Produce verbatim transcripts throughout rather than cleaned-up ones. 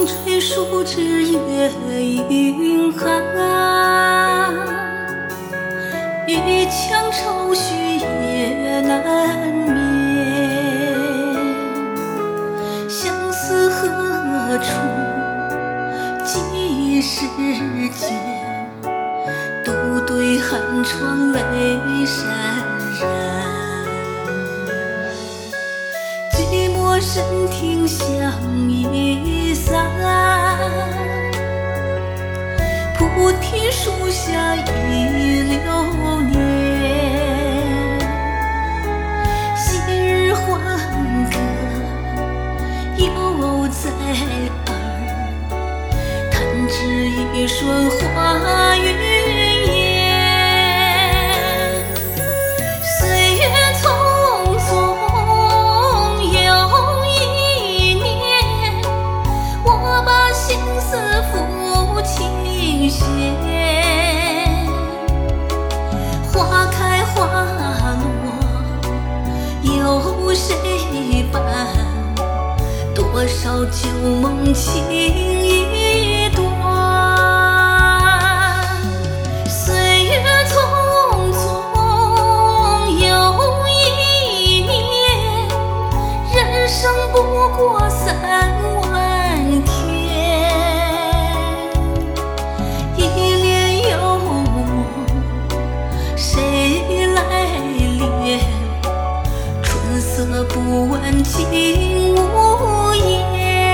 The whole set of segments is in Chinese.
风吹树枝叶云寒，一腔愁绪也难眠。相思何处几时见？独对寒窗泪潸然。寂寞深庭香已散，菩提树下已流年。昔日欢歌犹在耳，弹指一瞬花云烟。岁月匆匆又一年，我把心思付琴弦。花开花落有谁伴？多少旧梦情已断。岁月匆匆又一年，人生不过三万天。一帘幽梦谁来怜？春色不问竟无言。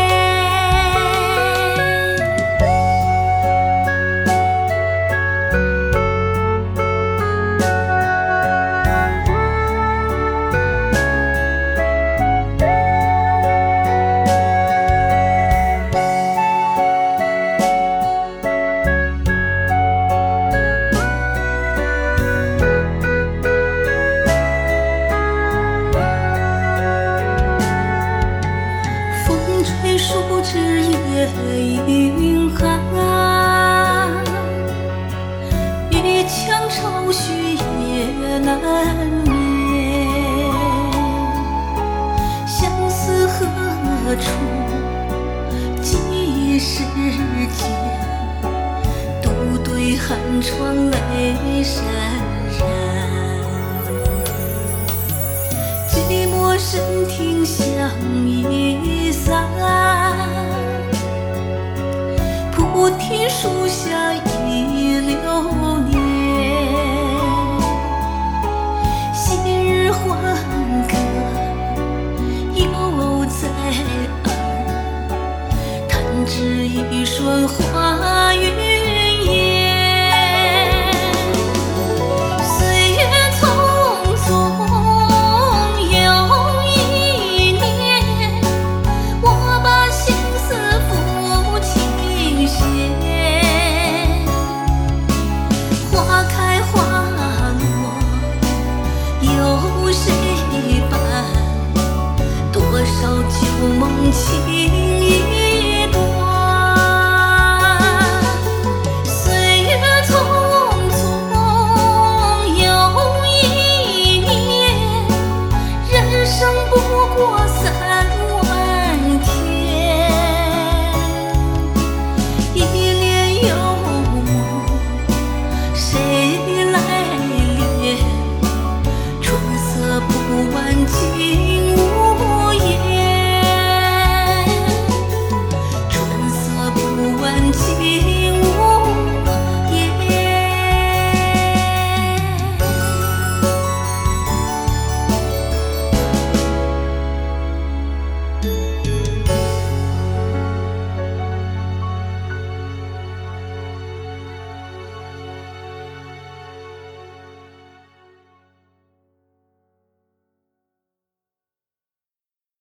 吹树枝叶云寒，一腔愁绪也难眠。相思何处几时见？独对寒窗泪潸然。寂寞深庭香已散，菩提树下已流年。昔日欢歌犹在耳，弹指一瞬花云烟。岁月匆匆又一年，我把心思付琴弦。花开花落有谁伴？多少旧梦情已断。岁月匆匆又一年，人生不过三万天。一帘幽梦谁来怜？春色不问竟无言。春色不问竟无言。